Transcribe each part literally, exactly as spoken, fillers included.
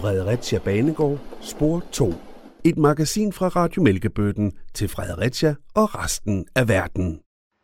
Fredericia Banegård, spor to. Et magasin fra Radio Mælkebøtten til Fredericia og resten af verden.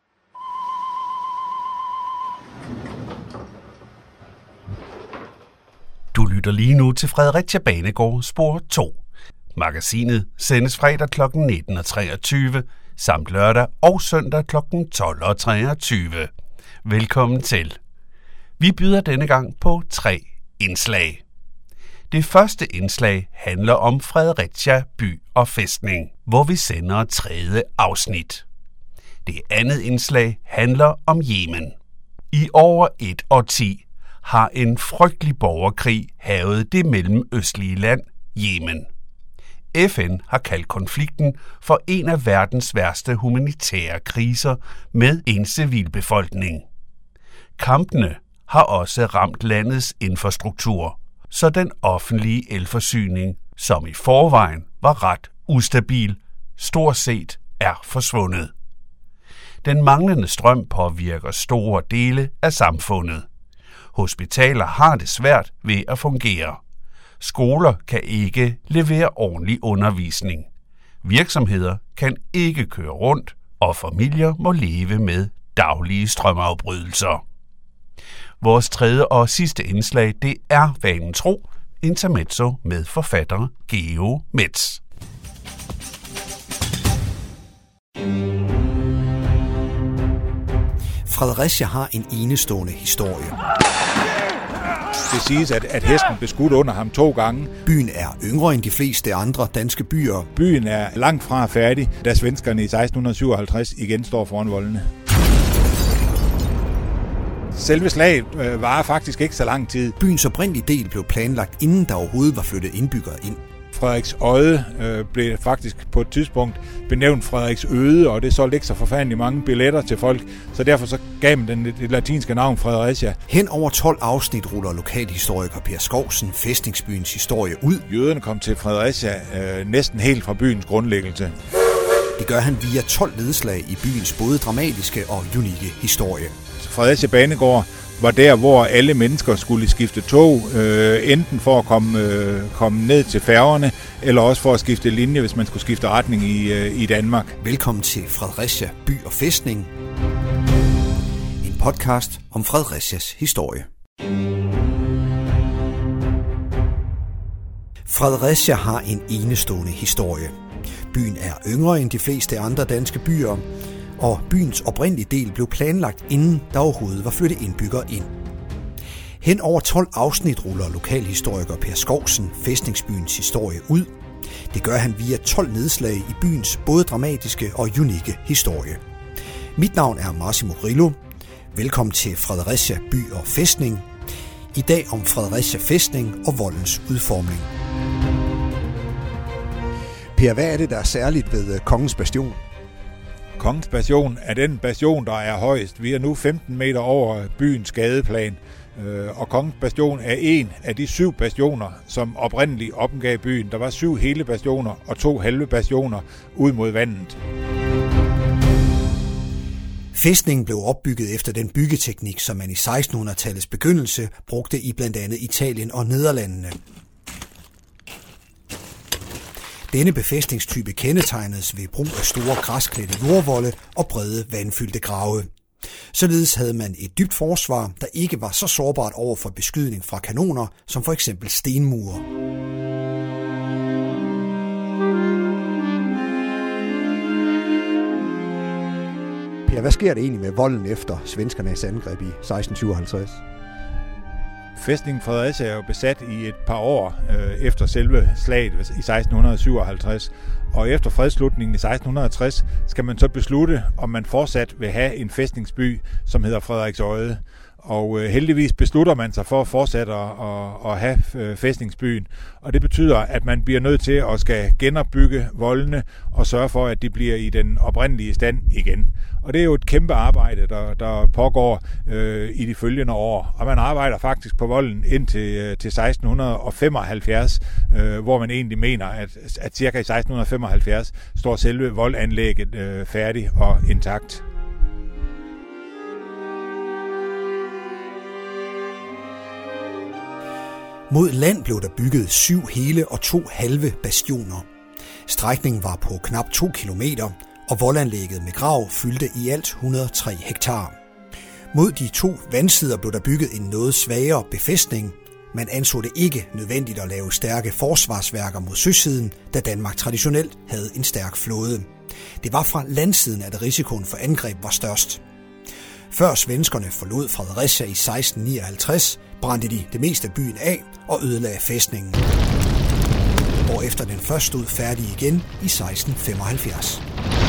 Du lytter lige nu til Fredericia Banegård, spor to. Magasinet sendes fredag klokken nitten og treogtyve, samt lørdag og søndag klokken tolv og treogtyve. Velkommen til. Vi byder denne gang på tre indslag. Det første indslag handler om Fredericia by og fæstning, hvor vi sender tredje afsnit. Det andet indslag handler om Yemen. I over et årti har en frygtelig borgerkrig hærget det mellemøstlige land Yemen. F N har kaldt konflikten for en af verdens værste humanitære kriser med en civilbefolkning. Kampene har også ramt landets infrastruktur, så den offentlige elforsyning, som i forvejen var ret ustabil, stort set er forsvundet. Den manglende strøm påvirker store dele af samfundet. Hospitaler har det svært ved at fungere. Skoler kan ikke levere ordentlig undervisning. Virksomheder kan ikke køre rundt, og familier må leve med daglige strømafbrydelser. Vores tredje og sidste indslag, det er vanen tro, intermezzo med forfatter Geo Metz. Fredericia har en enestående historie. Det siges, at, at hesten blev skudt under ham to gange. Byen er yngre end de fleste andre danske byer. Byen er langt fra færdig, da svenskerne i seksten syvoghalvtreds igen står foran voldene. Selve slaget øh, varer faktisk ikke så lang tid. Byens oprindelige del blev planlagt, inden der overhovedet var flyttet indbyggere ind. Frederiksøde øh, blev faktisk på et tidspunkt benævnt Frederiksøde, og det solgte ikke så forfærdeligt mange billetter til folk, så derfor så gav man den det latinske navn Fredericia. Hen over tolv afsnit ruller lokalhistoriker Per Skovsen fæstningsbyens historie ud. Jøderne kom til Fredericia øh, næsten helt fra byens grundlæggelse. Det gør han via tolv nedslag i byens både dramatiske og unikke historie. Fredericia Banegård var der, hvor alle mennesker skulle skifte tog, øh, enten for at komme, øh, komme ned til færgerne, eller også for at skifte linje, hvis man skulle skifte retning i, øh, i Danmark. Velkommen til Fredericia by og fæstning. En podcast om Fredericias historie. Fredericia har en enestående historie. Byen er yngre end de fleste andre danske byer, og byens oprindelige del blev planlagt, inden der overhovedet var flyttet indbyggere ind. Hen over tolv afsnit ruller lokalhistoriker Per Skovsen fæstningsbyens historie ud. Det gør han via tolv nedslag i byens både dramatiske og unikke historie. Mit navn er Massimo Grillo. Velkommen til Fredericia by og fæstning. I dag om Fredericia fæstning og voldens udformning. Per, hvad er det, der er særligt ved Kongens Bastion? Kongens Bastion er den bastion, der er højest. Vi er nu femten meter over byens gadeplan, og Kongens Bastion er en af de syv bastioner, som oprindeligt omgav byen. Der var syv hele bastioner og to halve bastioner ud mod vandet. Fæstningen blev opbygget efter den byggeteknik, som man i sekstenhundredetallets begyndelse brugte i blandt andet Italien og Nederlandene. Denne befæstningstype kendetegnedes ved brug af store græsklædte jordvolde og brede vandfyldte grave. Således havde man et dybt forsvar, der ikke var så sårbart over for beskydning fra kanoner som for eksempel stenmure. Per, hvad sker der egentlig med volden efter svenskernes angreb i seksten syvoghalvtreds? Fæstningen Fredericia er jo besat i et par år øh, efter selve slaget i seksten syvoghalvtreds, og efter fredsslutningen i seksten tres skal man så beslutte, om man fortsat vil have en fæstningsby, som hedder Frederiksøde. Og øh, heldigvis beslutter man sig for at fortsætte at, at, at have øh, fæstningsbyen, og det betyder, at man bliver nødt til at skal genopbygge voldene og sørge for, at de bliver i den oprindelige stand igen. Og det er jo et kæmpe arbejde, der, der pågår øh, i de følgende år, og man arbejder faktisk på volden indtil øh, til seksten femoghalvfjerds, øh, hvor man egentlig mener, at, at cirka i seksten femoghalvfjerds står selve voldanlægget øh, færdig og intakt. Mod land blev der bygget syv hele og to halve bastioner. Strækningen var på knap to kilometer, og voldanlægget med grav fyldte i alt et hundrede og tre hektar. Mod de to vandsider blev der bygget en noget svagere befæstning. Man anså det ikke nødvendigt at lave stærke forsvarsværker mod søsiden, da Danmark traditionelt havde en stærk flåde. Det var fra landsiden, at risikoen for angreb var størst. Før svenskerne forlod Fredericia i seksten nioghalvtreds, brændte de det meste af byen af og ødelagde fæstningen. Hvorefter den først stod færdig igen i seksten femoghalvfjerds.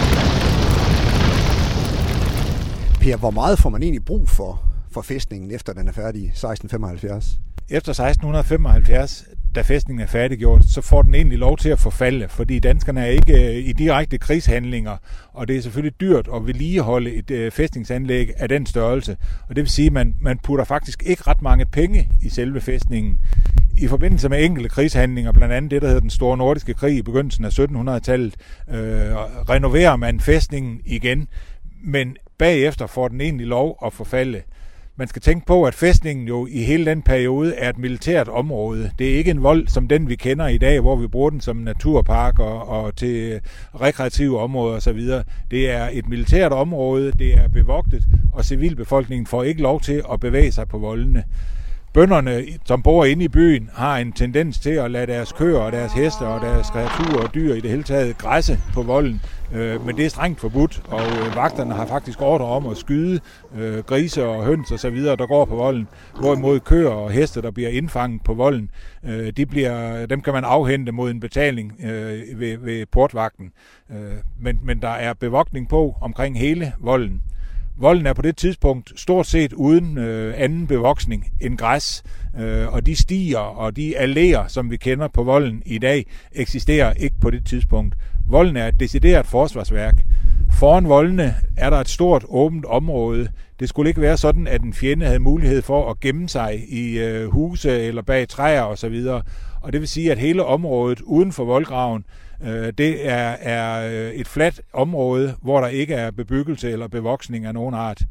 Per, hvor meget får man egentlig brug for, for fæstningen, efter den er færdig i seksten femoghalvfjerds? Efter seksten femoghalvfjerds, da fæstningen er færdiggjort, så får den egentlig lov til at forfalde, fordi danskerne er ikke i direkte krigshandlinger, og det er selvfølgelig dyrt at vedligeholde et fæstningsanlæg af den størrelse. Og det vil sige, at man, man putter faktisk ikke ret mange penge i selve fæstningen. I forbindelse med enkelte krigshandlinger, blandt andet det, der hedder den store nordiske krig i begyndelsen af sytten hundrede-tallet, øh, renoverer man fæstningen igen, men bagefter får den egentlig lov at forfalde. Man skal tænke på, at fæstningen jo i hele den periode er et militært område. Det er ikke en vold som den, vi kender i dag, hvor vi bruger den som naturpark og, og til rekreative områder osv. Det er et militært område, det er bevogtet, og civilbefolkningen får ikke lov til at bevæge sig på voldene. Bønderne, som bor inde i byen, har en tendens til at lade deres køer og deres heste og deres kreaturer og dyr i det hele taget græsse på volden. Men det er strengt forbudt, og vagterne har faktisk ordre om at skyde grise og høns og så videre, der går på volden. Hvorimod køer og heste, der bliver indfanget på volden, de bliver, dem kan man afhente mod en betaling ved, ved portvagten. Men, men der er bevogtning på omkring hele volden. Volden er på det tidspunkt stort set uden øh, anden bevoksning end græs, øh, og de stier og de alléer, som vi kender på volden i dag, eksisterer ikke på det tidspunkt. Volden er et decideret forsvarsværk. Foran voldene er der et stort åbent område. Det skulle ikke være sådan, at en fjende havde mulighed for at gemme sig i øh, huse eller bag træer osv. Og det vil sige, at hele området uden for voldgraven, øh, det er, er et fladt område, hvor der ikke er bebyggelse eller bevoksning af nogen art.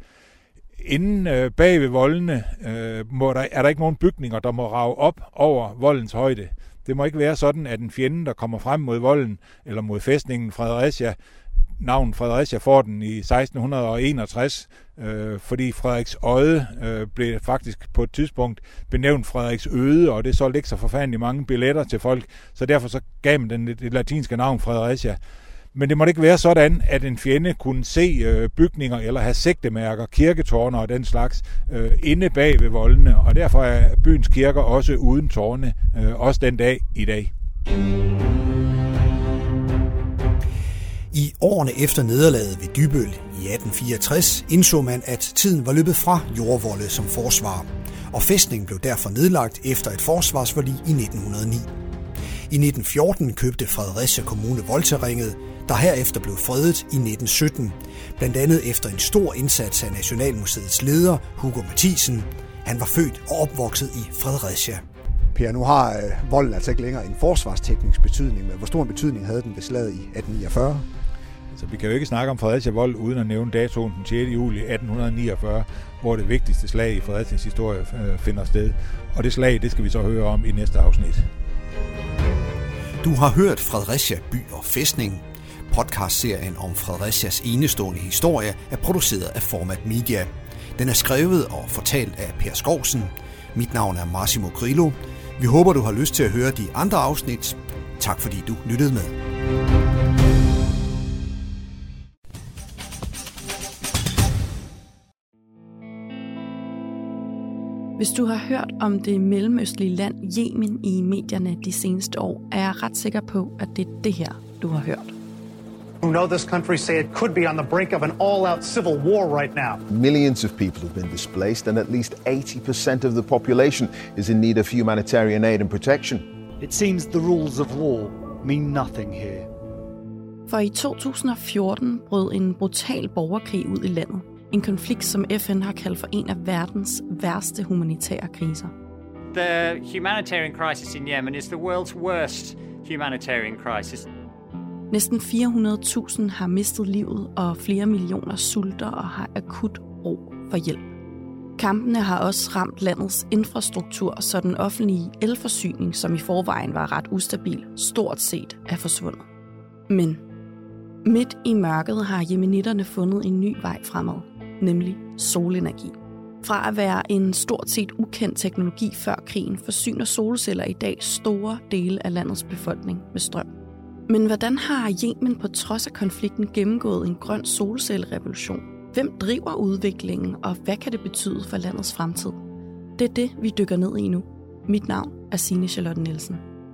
Inden øh, bag ved voldene øh, må der, er der ikke nogen bygninger, der må rage op over voldens højde. Det må ikke være sådan, at en fjende, der kommer frem mod volden eller mod fæstningen Fredericia, navnet Fredericia får den i seksten enogtres, øh, fordi Frederiks Odde øh, blev faktisk på et tidspunkt benævnt Frederiks Øde, og det solgte ikke så forfærdeligt mange billetter til folk, så derfor så gav man den det latinske navn Fredericia. Men det måtte ikke være sådan, at en fjende kunne se øh, bygninger eller have sigtemærker, kirketårne og den slags øh, inde bag ved voldene, og derfor er byens kirker også uden tårne, øh, også den dag i dag. I årene efter nederlaget ved Dybbøl i atten fireogtres indså man, at tiden var løbet fra jordvolde som forsvar, og fæstningen blev derfor nedlagt efter et forsvarsforlig i nitten hundrede og ni. I nitten fjorten købte Fredericia Kommune voldterrænet, der herefter blev fredet i nitten sytten, blandt andet efter en stor indsats af Nationalmuseets leder, Hugo Mathisen. Han var født og opvokset i Fredericia. Per, nu har øh, volden altså ikke længere en forsvarsteknisk betydning, men hvor stor en betydning havde den ved slaget i atten niogfyrre? Så vi kan jo ikke snakke om Fredericia vold uden at nævne datoen den sjette juli atten niogfyrre, hvor det vigtigste slag i Frederiциas historie øh, finder sted. Og det slag, det skal vi så høre om i næste afsnit. Du har hørt Fredericia by og fæstning. Podcastserien om Frederiциas enestående historie er produceret af Format Media. Den er skrevet og fortalt af Per Skovsen. Mit navn er Massimo Grillo. Vi håber, du har lyst til at høre de andre afsnit. Tak fordi du lyttede med. Hvis du har hørt om det mellemøstlige land Yemen i medierne de seneste år, er jeg ret sikker på, at det er det her, du har hørt. Who know this country say it could be on the brink of an all-out civil war right now. Millions of people have been displaced and at least eighty percent of the population is in need of humanitarian aid and protection. It seems the rules of war mean nothing here. For i to tusind og fjorten brød en brutal borgerkrig ud i landet. En konflikt, som F N har kaldt for en af verdens værste humanitære kriser. The humanitarian crisis in Yemen is the world's worst humanitarian crisis. Næsten fire hundrede tusind har mistet livet, og flere millioner sulter og har akut brug for hjælp. Kampene har også ramt landets infrastruktur, så den offentlige elforsyning, som i forvejen var ret ustabil, stort set er forsvundet. Men midt i mørket har yemenitterne fundet en ny vej fremad, nemlig solenergi. Fra at være en stort set ukendt teknologi før krigen, forsyner solceller i dag store dele af landets befolkning med strøm. Men hvordan har Yemen på trods af konflikten gennemgået en grøn solcellerevolution? Hvem driver udviklingen, og hvad kan det betyde for landets fremtid? Det er det, vi dykker ned i nu. Mit navn er Signe Charlotte Nielsen.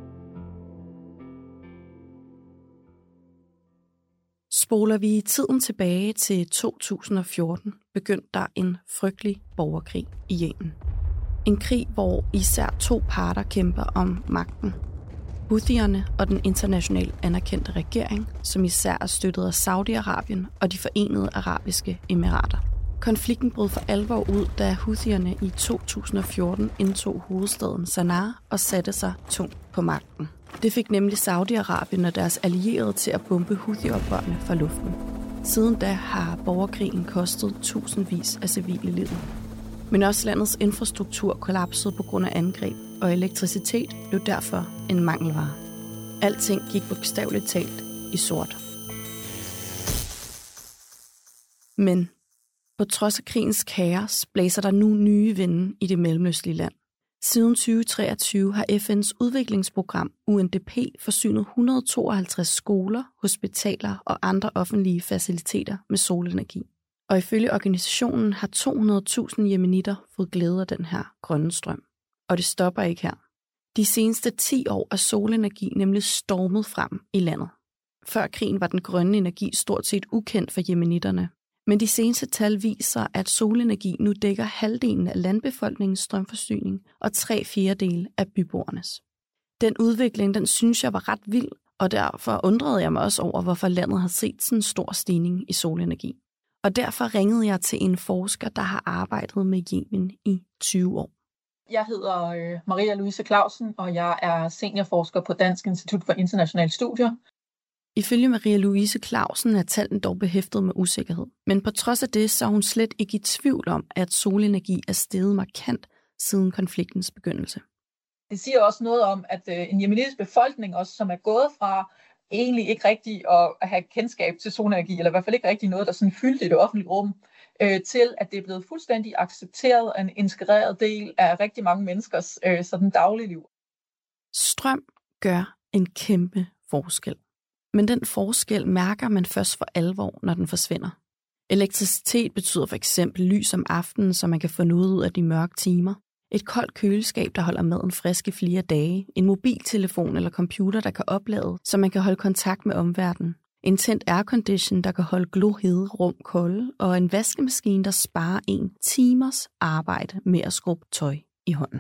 Spoler vi tiden tilbage til to tusind og fjorten, begyndte der en frygtelig borgerkrig i Yemen. En krig, hvor især to parter kæmper om magten. Houthierne og den internationalt anerkendte regering, som især er støttet af Saudi-Arabien og de Forenede Arabiske Emirater. Konflikten brød for alvor ud, da Houthierne i to tusind og fjorten indtog hovedstaden Sanaa og satte sig tungt på magten. Det fik nemlig Saudi-Arabien og deres allierede til at bombe Houthi-oprørerne fra luften. Siden da har borgerkrigen kostet tusindvis af civile liv. Men også landets infrastruktur kollapsede på grund af angreb, og elektricitet blev derfor en mangelvare. Alting gik bogstaveligt talt i sort. Men på trods af krigens kaos blæser der nu nye vinde i det mellemøstlige land. Siden tyve treogtyve har F N's udviklingsprogram U N D P forsynet et hundrede og tooghalvtreds skoler, hospitaler og andre offentlige faciliteter med solenergi. Og ifølge organisationen har to hundrede tusind yemenitter fået glæde af den her grønne strøm. Og det stopper ikke her. De seneste ti år er solenergi nemlig stormet frem i landet. Før krigen var den grønne energi stort set ukendt for yemenitterne. Men de seneste tal viser, at solenergi nu dækker halvdelen af landbefolkningens strømforsyning og tre fjerdedele af byborgernes. Den udvikling, den synes jeg var ret vild, og derfor undrede jeg mig også over, hvorfor landet har set sådan en stor stigning i solenergi. Og derfor ringede jeg til en forsker, der har arbejdet med Yemen i tyve år. Jeg hedder øh, Maria Louise Clausen, og jeg er seniorforsker på Dansk Institut for Internationale Studier. Ifølge Maria Louise Clausen er tallene dog behæftet med usikkerhed. Men på trods af det, så er hun slet ikke i tvivl om, at solenergi er steget markant siden konfliktens begyndelse. Det siger også noget om, at øh, en yemenitisk befolkning, også, som er gået fra egentlig ikke rigtig at have kendskab til solenergi, eller i hvert fald ikke rigtig noget, der sådan fyldte i det offentlige rum, øh, til at det er blevet fuldstændig accepteret og en integreret del af rigtig mange menneskers øh, sådan daglige liv. Strøm gør en kæmpe forskel. Men den forskel mærker man først for alvor, når den forsvinder. Elektricitet betyder for eksempel lys om aftenen, så man kan få noget ud af de mørke timer. Et koldt køleskab, der holder maden frisk i flere dage. En mobiltelefon eller computer, der kan oplade, så man kan holde kontakt med omverdenen. En tændt aircondition, der kan holde glohede rum kolde. Og en vaskemaskine, der sparer en timers arbejde med at skrubbe tøj i hånden.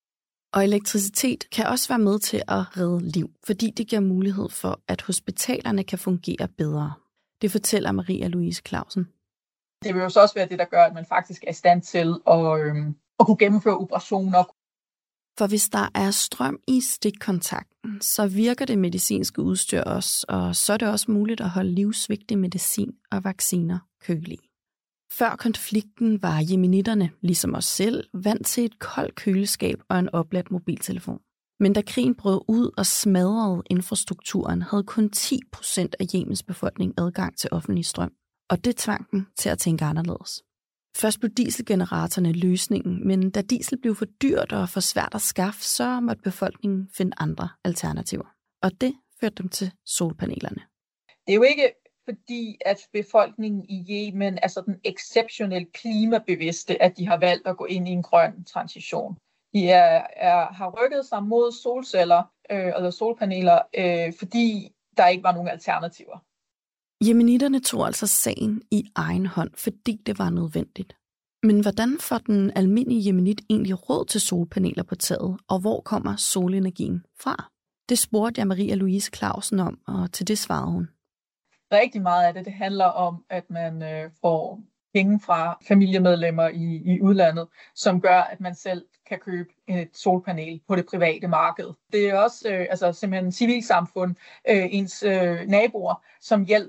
Og elektricitet kan også være med til at redde liv, fordi det giver mulighed for, at hospitalerne kan fungere bedre. Det fortæller Maria Louise Clausen. Det vil jo så også være det, der gør, at man faktisk er i stand til at, øhm, at kunne gennemføre operationer. For hvis der er strøm i stikkontakten, så virker det medicinske udstyr også, og så er det også muligt at holde livsvigtig medicin og vacciner kølige. Før konflikten var yemenitterne, ligesom os selv, vant til et koldt køleskab og en opladt mobiltelefon. Men da krigen brød ud og smadrede infrastrukturen, havde kun ti procent af Yemens befolkning adgang til offentlig strøm. Og det tvang dem til at tænke anderledes. Først blev dieselgeneratorerne løsningen, men da diesel blev for dyrt og for svært at skaffe, så måtte befolkningen finde andre alternativer. Og det førte dem til solpanelerne. Det er jo ikke fordi, at befolkningen i Yemen er sådan exceptionelt klimabevidste, at de har valgt at gå ind i en grøn transition. De er, er, har rykket sig mod solceller øh, eller solpaneler, øh, fordi der ikke var nogen alternativer. Yemenitterne tog altså sagen i egen hånd, fordi det var nødvendigt. Men hvordan får den almindelige yemenit egentlig råd til solpaneler på taget, og hvor kommer solenergien fra? Det spurgte jeg Maria Louise Clausen om, og til det svarede hun. Rigtig meget af det, det handler om, at man øh, får penge fra familiemedlemmer i, i udlandet, som gør, at man selv kan købe et solpanel på det private marked. Det er også øh, altså simpelthen civilsamfund, øh, ens øh, naboer, som hjælper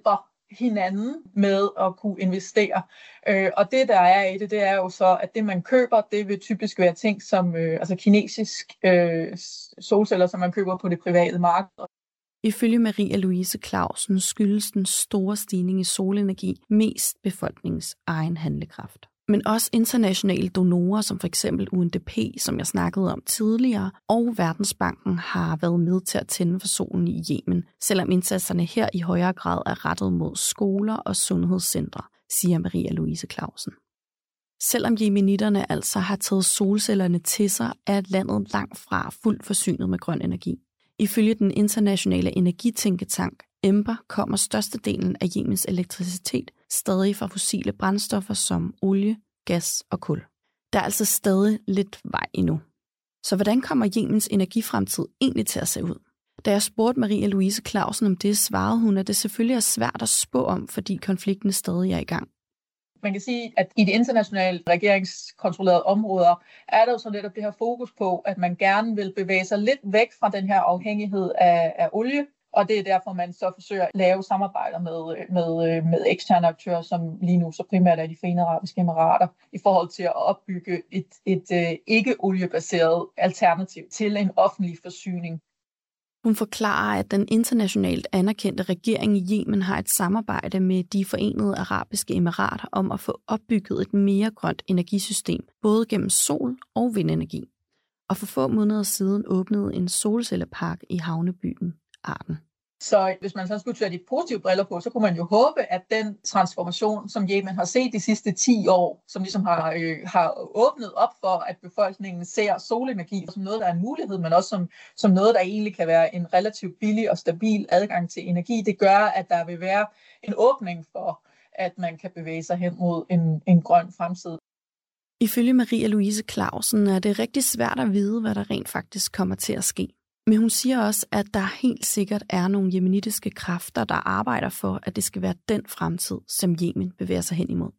hinanden med at kunne investere. Øh, og det, der er i det, det er jo så, at det, man køber, det vil typisk være ting som øh, altså kinesisk øh, solceller, som man køber på det private marked. Ifølge Maria Louise Clausen skyldes den store stigning i solenergi mest befolkningens egen handlekraft. Men også internationale donorer, som for eksempel U N D P, som jeg snakkede om tidligere, og Verdensbanken har været med til at tænde for solen i Yemen, selvom indsatserne her i højere grad er rettet mod skoler og sundhedscentre, siger Maria Louise Clausen. Selvom yemenitterne altså har taget solcellerne til sig, er landet langt fra fuldt forsynet med grøn energi. Ifølge den internationale energitænketank Ember kommer størstedelen af Yemens elektricitet stadig fra fossile brændstoffer som olie, gas og kul. Der er altså stadig lidt vej endnu. Så hvordan kommer Yemens energifremtid egentlig til at se ud? Da jeg spurgte Maria Louise Clausen om det, svarede hun, at det selvfølgelig er svært at spå om, fordi konflikten stadig er i gang. Man kan sige, at i de internationale regeringskontrollerede områder er der jo så netop det her fokus på, at man gerne vil bevæge sig lidt væk fra den her afhængighed af, af olie. Og det er derfor, man så forsøger at lave samarbejder med, med, med eksterne aktører, som lige nu så primært er de Forenede Arabiske Emirater, i forhold til at opbygge et, et, et ikke-oliebaseret alternativ til en offentlig forsyning. Hun forklarer, at den internationalt anerkendte regering i Yemen har et samarbejde med de Forenede Arabiske Emirater om at få opbygget et mere grønt energisystem, både gennem sol- og vindenergi. Og for få måneder siden åbnede en solcellepark i havnebyen Aden. Så hvis man så skulle tage de positive briller på, så kunne man jo håbe, at den transformation, som Yemen har set de sidste ti år, som ligesom har, øh, har åbnet op for, at befolkningen ser solenergi som noget, der er en mulighed, men også som, som noget, der egentlig kan være en relativt billig og stabil adgang til energi, det gør, at der vil være en åbning for, at man kan bevæge sig hen mod en, en grøn fremtid. Ifølge Maria Louise Clausen er det rigtig svært at vide, hvad der rent faktisk kommer til at ske. Men hun siger også, at der helt sikkert er nogle yemenitiske kræfter, der arbejder for, at det skal være den fremtid, som Yemen bevæger sig hen imod.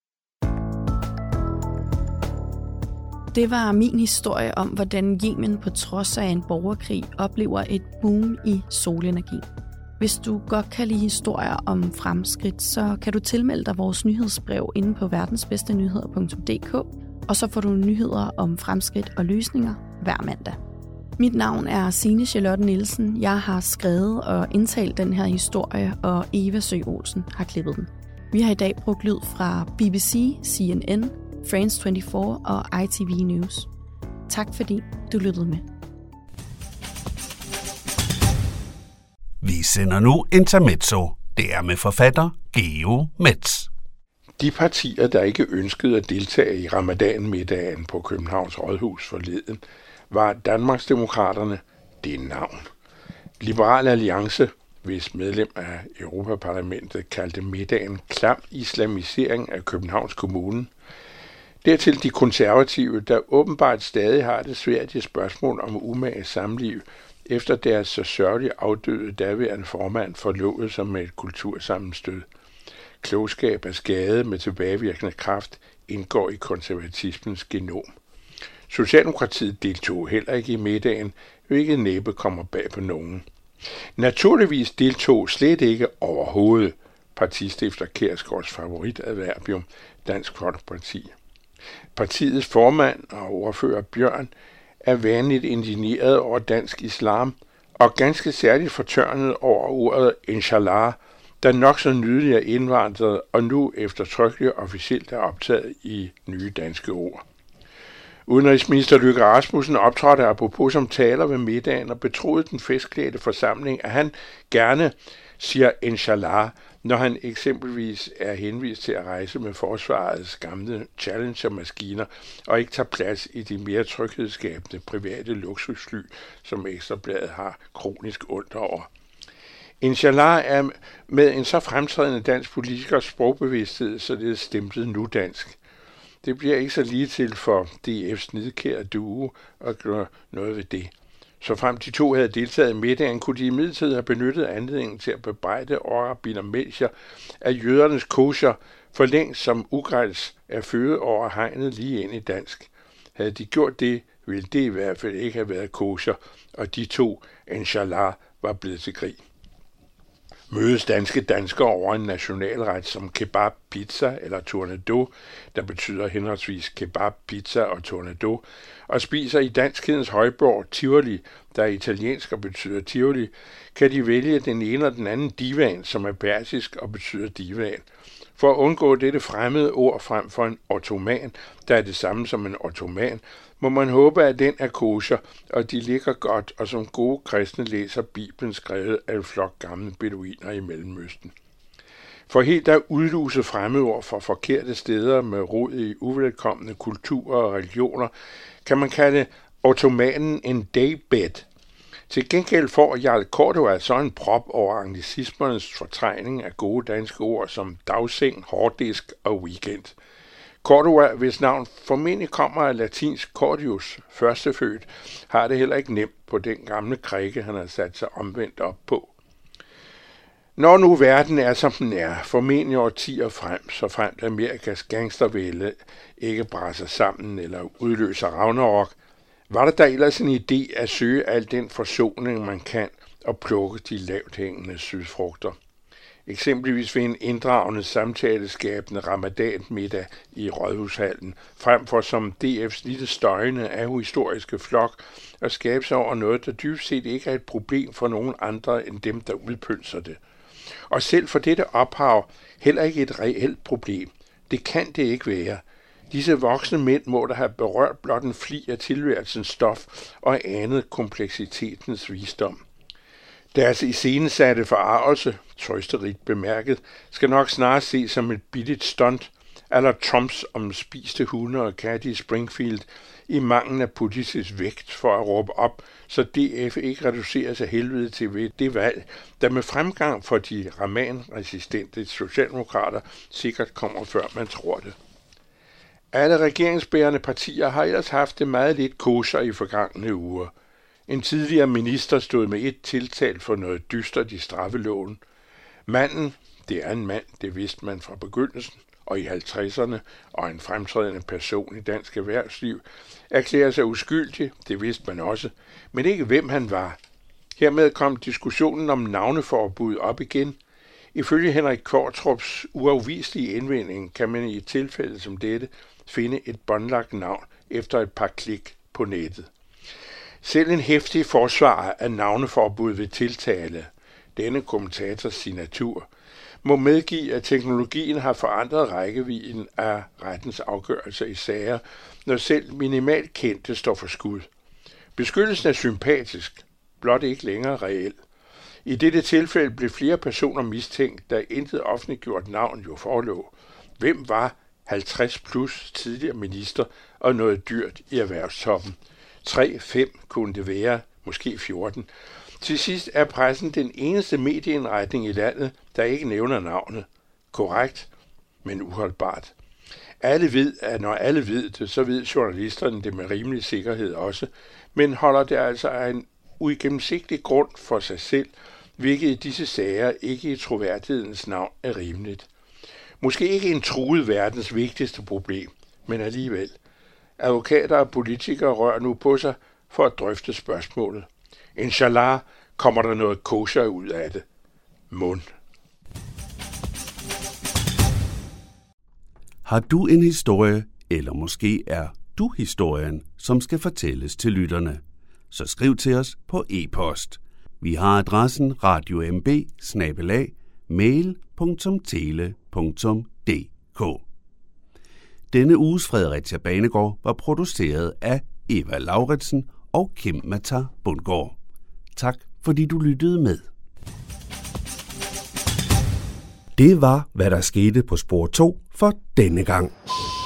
Det var min historie om, hvordan Yemen på trods af en borgerkrig oplever et boom i solenergi. Hvis du godt kan lide historier om fremskridt, så kan du tilmelde dig vores nyhedsbrev inde på verdensbedstenyheder punktum d k, og så får du nyheder om fremskridt og løsninger hver mandag. Mit navn er Signe Charlotte Nielsen. Jeg har skrevet og indtalt den her historie, og Eva Sø Olsen har klippet den. Vi har i dag brugt lyd fra B B C, C N N, France toogtyve og I T V News. Tak fordi du lyttede med. Vi sender nu Intermezzo. Det er med forfatter Geo Metz. De partier, der ikke ønskede at deltage i ramadan-middagen på Københavns Rådhus forleden, var Danmarksdemokraterne, det navn. Liberal Alliance, hvis medlem af Europaparlamentet kaldte middagen klam islamisering af Københavns Kommune. Dertil de konservative, der åbenbart stadig har det svært i spørgsmål om umage samliv, efter deres så sørgeligt afdøde daværende formand forlovede sig med et kultursammenstød. Klogskab af skade med tilbagevirkende kraft indgår i konservatismens genom. Socialdemokratiet deltog heller ikke i middagen, hvilket næppe kommer bag på nogen. Naturligvis deltog slet ikke overhovedet partistifter Kjærsgaards favoritadverbium, Dansk Folkeparti. Partiets formand og ordfører Bjørn er vanligt indigneret over dansk islam og ganske særligt fortørnet over ordet inshallah, der nok så nydeligt er indvandret og nu eftertrykkeligt officielt er optaget i nye danske ord. Udenrigsminister Løkke Rasmussen optrådte apropos som taler ved middagen og betroede den festklædte forsamling, at han gerne siger inshallah, når han eksempelvis er henvist til at rejse med forsvarets gamle Challenger-maskiner og ikke tager plads i de mere tryghedsskabende private luksusfly, som Ekstrabladet har kronisk ondt over. Inshallah er med en så fremtrædende dansk politikers sprogbevidsthed, så det er stemplet nu dansk. Det bliver ikke så lige til for D F's nidkære duo at gøre noget ved det. Så frem de to havde deltaget i middagen, kunne de imidlertid have benyttet anledningen til at bebrejde Rabiner Melchior, at jødernes kosher for længst som ugræls er født over hegnet lige ind i dansk. Havde de gjort det, ville det i hvert fald ikke have været kosher, og de to, inshallah, var blevet til krig. Mødes danske danskere over en nationalret som kebab pizza eller tournedos, der betyder henholdsvis kebab pizza og tournedos, og spiser i danskhedens højborg Tivoli, der er italiensk og betyder Tivoli, kan de vælge den ene og den anden divan, som er persisk og betyder divan. For at undgå dette fremmede ord frem for en ottoman, der er det samme som en ottoman, må man håbe, at den er kosher, og de ligger godt, og som gode kristne læser Bibelen skrevet af en flok gamle beduiner i Mellemøsten. For helt at udluse fremmedord fra forkerte steder med rod i uvelkomne kulturer og religioner, kan man kalde ottomanen en daybed. Til gengæld får Jarl Cordua så en prop over anglicismernes fortrængning af gode danske ord som dagseng, hårddisk og weekend. Cordua, hvis navn formentlig kommer af latinsk cordius, førstefødt, har det heller ikke nemt på den gamle krikke, han har sat sig omvendt op på. Når nu verden er, som den er, formentlig årtier frem, så frem til Amerikas gangstervælde ikke brasser sammen eller udløser Ragnarok, var der da ellers en idé at søge al den forsoning, man kan, og plukke de lavt hængende sydfrugter. Eksempelvis ved en inddragende samtaleskabende ramadanmiddag i Rådhushallen, frem for som D F's lille støjende ahistoriske flok, at skabe sig over noget, der dybest set ikke er et problem for nogen andre end dem, der udpølser det. Og selv for dette ophav heller ikke et reelt problem. Det kan det ikke være. Disse voksne mænd må der have berørt blot en fli af tilværelsens stof og anet kompleksitetens visdom. Deres iscenesatte forargelse, trøsterigt bemærket, skal nok snarere ses som et billigt stunt, eller Trumps omspiste hunde og katte i Springfield, i mangel af politisk vægt for at råbe op, så D F ikke reducerer sig helvede til ved det valg, der med fremgang for de raman-resistente socialdemokrater sikkert kommer før man tror det. Alle regeringsbærende partier har ellers haft det meget lidt kosher i forgangne uger. En tidligere minister stod med et tiltalt for noget dystert i straffeloven. Manden, det er en mand, det vidste man fra begyndelsen, og i halvtredserne, og en fremtrædende person i dansk erhvervsliv, erklærer sig uskyldig, det vidste man også, men ikke hvem han var. Hermed kom diskussionen om navneforbud op igen. Ifølge Henrik Qvortrups uafviselige indvending kan man i et tilfælde som dette finde et båndlagt navn efter et par klik på nettet. Selv en heftig forsvarer af navneforbud ved tiltale, denne kommentators signatur, må medgive, at teknologien har forandret rækkevidden af rettens afgørelser i sager, når selv minimalt kendte står for skud. Beskyttelsen er sympatisk, blot ikke længere reel. I dette tilfælde blev flere personer mistænkt, da intet offentliggjort navn jo forelå. Hvem var halvtreds plus tidligere minister og noget dyrt i erhvervstoppen? Tre, fem kunne det være, måske fjorten. Til sidst er pressen den eneste medieindretning i landet, der ikke nævner navnet. Korrekt, men uholdbart. Alle ved, at når alle ved det, så ved journalisterne det med rimelig sikkerhed også, men holder det altså af en uigennemsigtig grund for sig selv, hvilket i disse sager ikke i troværdighedens navn er rimeligt. Måske ikke en truet verdens vigtigste problem, men alligevel. Advokater og politikere rører nu på sig for at drøfte spørgsmålet. Inshallah kommer der noget kosher ud af det. Mund. Har du en historie, eller måske er du historien, som skal fortælles til lytterne? Så skriv til os på e-post. Vi har adressen radiomb bindestreg mail punktum tele punktum d k. Denne uges Fredericia Banegård var produceret af Eva Lauritsen og Kim Matar Bundgaard. Tak fordi du lyttede med. Det var, hvad der skete på spor to for denne gang.